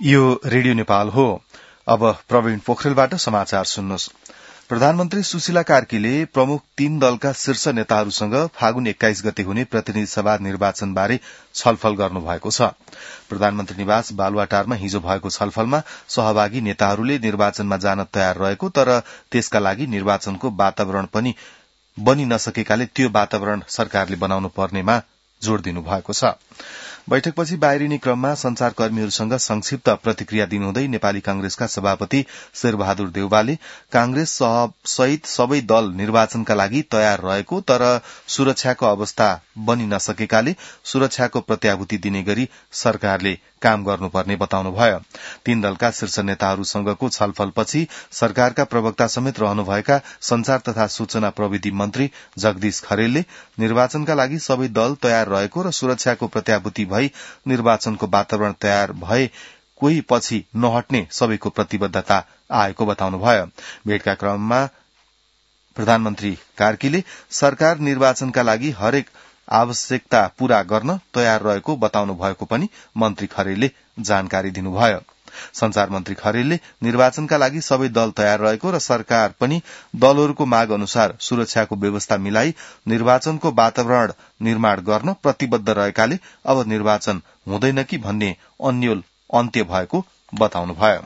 यो रेडियो नेपाल हो। अब प्रवीण पोखरेलबाट समाचार सुन्नुहोस्। प्रधानमन्त्री सुशीला कार्कीले प्रमुख 3 दलका शीर्ष नेताहरूसँग फागुन 21 गते हुने प्रतिनिधि सभा निर्वाचनबारे छलफल गर्नुभएको छ। प्रधानमन्त्री निवास बालुवाटारमा हिजो भएको छलफलमा सहभागी नेताहरूले निर्वाचनमा जान तयार रहेको तर त्यसका लागि निर्वाचनको वातावरण पनि बनि नसकेकाले त्यो वातावरण सरकारले बनाउनु पर्नेमा जोड़ दिनु भएको छ। बैठकपछि बाहिरिने क्रममा संचारकर्मीहरूसँग संक्षिप्त प्रतिक्रिया दिनुहुँदै नेपाली कांग्रेसका सभापति शेरबहादुर देउवाले कांग्रेस सहित सबै दल निर्वाचनका लागि तयार रहेको तर सुरक्षाको अवस्था बनि नसकेकाले सुरक्षाको प्रत्याभूति दिने गरी सरकारले काम गर्नुपर्ने बताउनुभयो। 3 दलका शीर्ष नेताहरूसँगको छलफलपछि सरकारका प्रवक्ता समेत रहनुभएका संचार तथा सूचना प्रविधि मन्त्री जगदीश खरेलले निर्वाचनका लागि सबै दल तयार रहेको र सुरक्षाको प्रत्याभूति भई निर्वाचनको वातावरण तयार भए कोही पछि नहट्ने सबैको प्रतिबद्धता आएको बताउनुभयो। भेटका क्रममा प्रधानमन्त्री कार्कीले सरकार निर्वाचनका लागि हरेक आवश्यकता पूरा गर्न तयार रहेको बताउनु भएको पनि मन्त्री खरेलले जानकारी दिनुभयो। संचार मन्त्री खरेलले निर्वाचनका लागि सबै दल तयार रहेको र सरकार पनि दलहरूको माग अनुसार सुरक्षाको व्यवस्था मिलाई निर्वाचनको वातावरण निर्माण गर्न प्रतिबद्ध रहेकाले अब निर्वाचन हुँदैन कि भन्ने अन्यल अन्त्य भएको बताउनुभयो।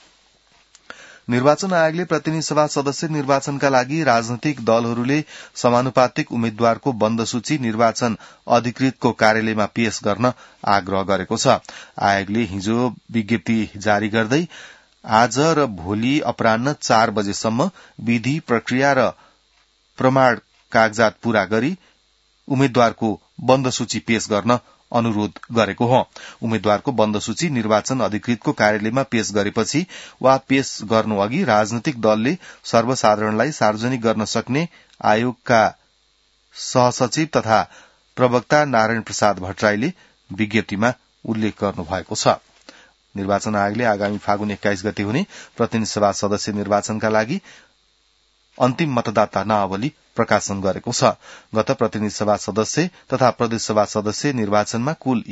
निर्वाचन आयोगले प्रतिनिधि सभा सदस्य निर्वाचनका लागि राजनैतिक दलहरूले समानुपातिक उम्मेद्वारको बन्द सूची निर्वाचन अधिकृतको कार्यालयमा पेश गर्न आग्रह गरेको छ। आयोगले हिजो विज्ञप्ति जारी गर्दै आज र भोलि अपराह्न 4 बजेसम्म विधि प्रक्रिया र प्रमाण कागजात पूरा गरी उम्मेद्वारको बन्द सूची पेश गर्न अनुरोध गरेको हो। उम्मेद्वारको बन्द सूची निर्वाचन अधिकृतको कार्यालयमा पेश गरेपछि वा पेश गर्नु अघि राजनैतिक दलले सर्वसाधारणलाई सार्वजनिक गर्न सक्ने आयोगका सहसचिव तथा प्रवक्ता नारायण प्रसाद भट्टराईले विज्ञप्तिमा उल्लेख गर्नुभएको छ। निर्वाचन आयोगले आगामी फागुन 21 गते हुने प्रतिनिधि सभा सदस्य निर्वाचनका लागि अन्तिम मतदाता नावली प्रकाशन गरेको छ। गत प्रतिनिधि सभा सदस्य तथा प्रदेश सभा सदस्य निर्वाचनमा कुल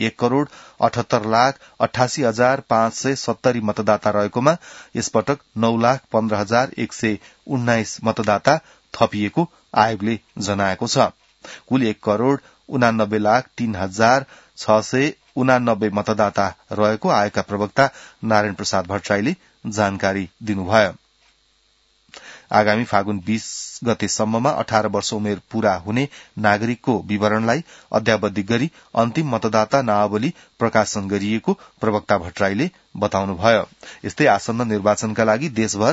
1,78,88,570 मतदाता रहेकोमा यसपटक 9,15,119 मतदाता थपिएको आयोगले जनाएको छ। कुल 1,89,03,689 मतदाता रहेको आयोगका प्रवक्ता नारायण प्रसाद भट्टराईले जानकारी दिनुभयो। आगामी फागुन 20 गतेसम्ममा 18 वर्ष उमेर पूरा हुने नागरिकको विवरणलाई अद्यावधि गरी अन्तिम मतदाता नावली प्रकाशन गरिएको प्रवक्ता भट्टराईले बताउनुभयो। यस्तै आसन्न निर्वाचनका लागि देशभर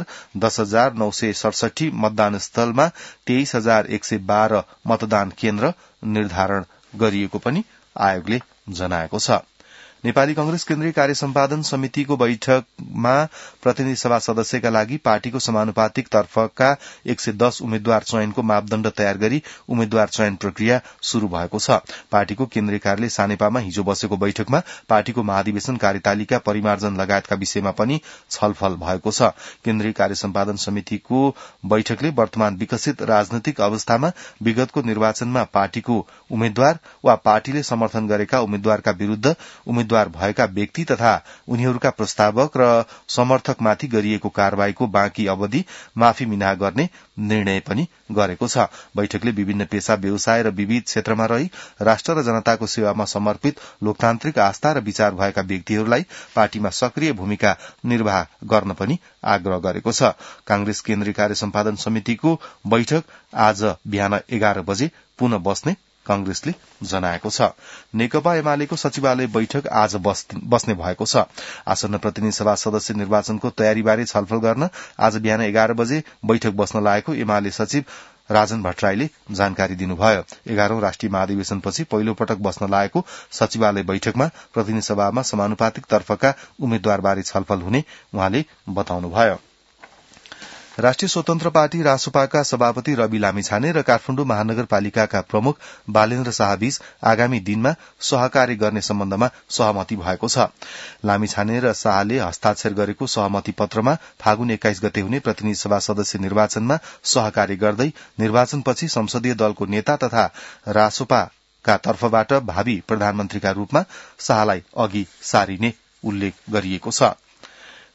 10,967 मतदान स्थलमा 23,112 मतदान केन्द्र निर्धारण गरिएको पनि आयोगले जनाएको छ। नेपाली कांग्रेस केन्द्रीय कार्य सम्पादन समितिको बैठकमा प्रतिनिधि सभा सदस्यका लागि पार्टीको समानुपातिक तर्फका 110 उम्मेद्वार चयनको मापदण्ड तयार गरी उम्मेद्वार चयन प्रक्रिया शुरू भएको छ। पार्टीको केन्द्रीय कार्यालय सानेपामा हिजो बसेको बैठकमा पार्टीको महाधिवेशन कार्यतालिका परिमार्जन लगायतका विषयमा पनि छलफल भएको छ। केन्द्रीय कार्य सम्पादन समितिको बैठकले वर्तमान विकसित राजनैतिक अवस्थामा विगतको निर्वाचनमा पार्टीको उम्मेद्वार वा पार्टीले समर्थन गरेका उम्मेद्वारका विरूद्ध उम्मेद्वार भएका व्यक्ति तथा उनीहरूका प्रस्तावक र समर्थकमाथि गरिएको कार्यवाहीको बाँकी अवधि माफी मिना गर्ने निर्णय पनि गरेको छ। बैठकले विभिन्न पेशा व्यवसाय र विविध क्षेत्रमा रही राष्ट्र र जनताको सेवामा समर्पित लोकतान्त्रिक आस्था र विचार भएका व्यक्तिहरूलाई पार्टीमा सक्रिय भूमिका निर्वाह गर्न पनि आग्रह गरेको छ। कांग्रेस केन्द्रीय कार्य सम्पादन समितिको बैठक आज बिहान 11 बजे पुनः बस्ने कांग्रेसले जनाएको छ। नेकपा एमालेको सचिवालय बैठक आज बस्ने भएको छ। आसन्न प्रतिनिधि सभा सदस्य निर्वाचनको तयारीबारे छलफल गर्न आज बिहान 11 बजे बैठक बस्न लागेको एमाले सचिव राजन भट्टराईले जानकारी दिनुभयो। 11औं राष्ट्रिय महाधिवेशनपछि पहिलो पटक बस्न लागेको सचिवालय बैठकमा प्रतिनिधि सभामा समानुपातिक तर्फका उम्मेद्वारबारे छलफल हुने उहाँले बताउनुभयो। राष्ट्रिय स्वतन्त्र पार्टी रासोपाका सभापति रवि लामिछाने र काठमाडौँ महानगरपालिकाका प्रमुख बालेन्द्र शाहबीच आगामी दिनमा सहकार्य गर्ने सम्बन्धमा सहमति भएको छ। लामिछाने र शाहले हस्ताक्षर गरेको सहमति पत्रमा फागुन 21 गते हुने प्रतिनिधि सभा सदस्य निर्वाचनमा सहकार्य गर्दै निर्वाचनपछि संसदीय दलको नेता तथा रासोपाका तर्फबाट भावी प्रधानमन्त्रीका रूपमा शाहलाई अघि सारिने उल्लेख गरिएको छ।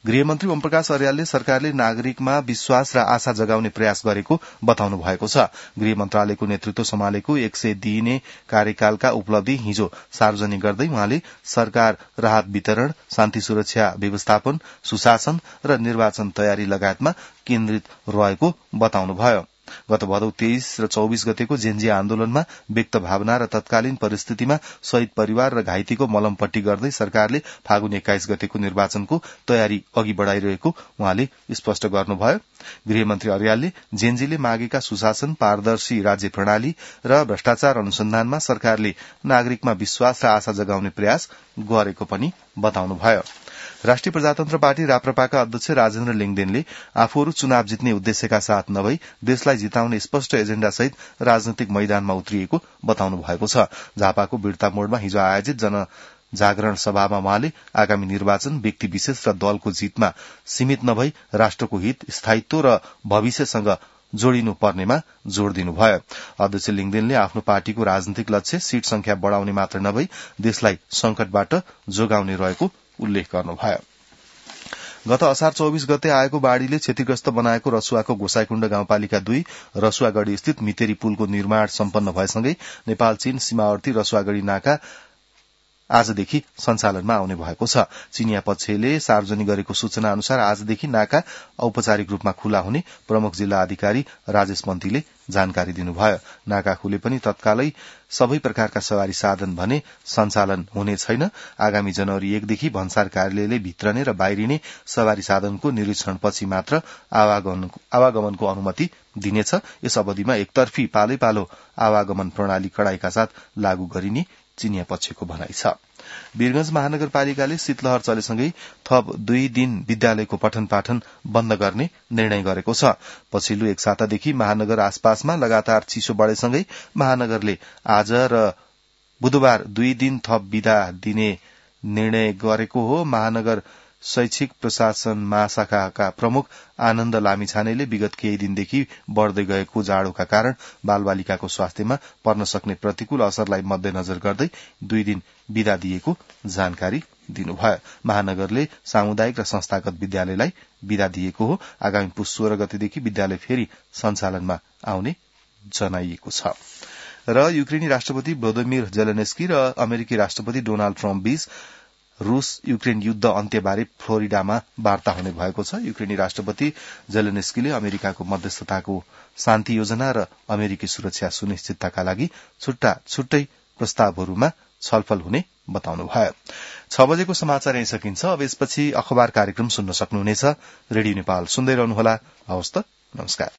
गृहमन्त्री ओमप्रकाश अर्यालले सरकारले नागरिकमा विश्वास र आशा जगाउने प्रयास गरेको बताउनु भएको छ। गृह मन्त्रालयको नेतृत्व सम्हालेको 100 दिने कार्यकालका उपलब्धि हिजो सार्वजनिक गर्दै उहाँले सरकार राहत वितरण, शान्ति सुरक्षा व्यवस्थापन, सुशासन र निर्वाचन तयारी लगायतमा केन्द्रित रहेको बताउनुभयो। गत भदौ 23 र 24 गतेको जेन्जी आन्दोलनमा व्यक्त भावना र तत्कालीन परिस्थितिमा शहीद परिवार र घाइतेको मलमपट्टी गर्दै सरकारले फागुन 21 गतेको निर्वाचनको तयारी अघि बढ़ाइरहेको उहाँले स्पष्ट गर्नुभयो। गृहमन्त्री अर्यालले जेन्जीले मागेका सुशासन, पारदर्शी राज्य प्रणाली र भ्रष्टाचार अनुसन्धानमा सरकारले नागरिकमा विश्वास र आशा जगाउने प्रयास गरेको पनि बताउनुभयो। राष्ट्रिय प्रजातन्त्र पार्टी राप्रपाका अध्यक्ष राजेन्द्र लिङदेनले आफूहरू चुनाव जित्ने उद्देश्यका साथ नभई देशलाई जिताउने स्पष्ट एजेण्डासहित राजनैतिक मैदानमा उत्रिएको बताउनु भएको छ। झापाको बिर्ता मोडमा हिजो आयोजित जनजागरण सभामा उहाँले आगामी निर्वाचन व्यक्ति विशेष र दलको जितमा सीमित नभई राष्ट्रको हित, स्थायित्व र भविष्यसँग जोडिनु पर्नेमा जोड़ दिनुभयो। अध्यक्ष लिङदेनले आफ्नो पार्टीको राजनीतिक लक्ष्य सीट संख्या बढ़ाउने मात्र नभई देशलाई संकटबाट जोगाउने रहेको उल्लेख गर्नुभयो। गत असार 24 गते आएको बाढ़ीले क्षतिग्रस्त बनाएको रसुवाको गोसाईकुण्ड गाउँपालिका 2 रसुवागढ़ी स्थित मितेरी पुलको निर्माण सम्पन्न भएसँगै नेपाल चीन सीमावर्ती रसुवागढ़ी नाका आजदेखि सञ्चालनमा आउने भएको छ। चीनिया पक्षले सार्वजनिक गरेको सूचना अनुसार आजदेखि नाका औपचारिक रूपमा खुला हुने प्रमुख जिल्ला अधिकारी राजेश पन्थीले जानकारी दिनुभयो। नाका खुले पनि तत्कालै सबै प्रकारका सवारी साधन भने सञ्चालन हुने छैन। आगामी जनवरी 1 देखि भन्सार कार्यालयले भित्रने र बाहिरिने सवारी साधनको निरीक्षणपछि मात्र आवागमनको अनुमति दिनेछ। यस अवधिमा एकतर्फी पालै पालो आवागमन प्रणाली कडाईका साथ लागू गरिने चीनिया पक्षको भनाई छ। वीरगंज महानगरपालिकाले शीतलहर चलेसँगै थप 2 दिन विद्यालयको पठन पाठन बन्द गर्ने निर्णय गरेको छ। पछिल्लो एक सातादेखि महानगर आसपासमा लगातार चिसो बढ़ेसँगै महानगरले आज र बुधबार 2 दिन थप विदा दिने निर्णय गरेको हो। महानगर शैक्षिक प्रशासन महाशाखाका प्रमुख आनन्द लामिछानेले विगत केही दिनदेखि बढ़दै गएको जाड़ोका कारण बालबालिकाको स्वास्थ्यमा पर्न सक्ने प्रतिकूल असरलाई मध्यनजर गर्दै 2 दिन विदा दिएको जानकारी दिनुभयो। महानगरले सामुदायिक र संस्थागत विद्यालयलाई विदा दिएको हो। आगामी पुस 16 गतेदेखि विद्यालय फेरि सञ्चालनमा आउने जनाइएको छ। र युक्रेनी राष्ट्रपति भ्लोदिमिर जेलेन्स्की र अमेरिकी राष्ट्रपति डोनाल्ड ट्रम्प बीच रूस युक्रेन युद्ध अन्त्यबारे फ्लोरिडामा वार्ता हुने भएको छ। युक्रेनी राष्ट्रपति जेलेन्स्कीले अमेरिकाको मध्यस्थताको शान्ति योजना र अमेरिकी सुरक्षा सुनिश्चितताका लागि छुट्टै प्रस्तावहरूमा छलफल हुने बताउनुभयो। 6 बजेको समाचार यही सकिन्छ। अब यसपछि अखबार कार्यक्रम सुन्न सक्नुहुनेछ। रेडियो नेपाल सुन्दै रहनुहोला। हवस् त, नमस्कार।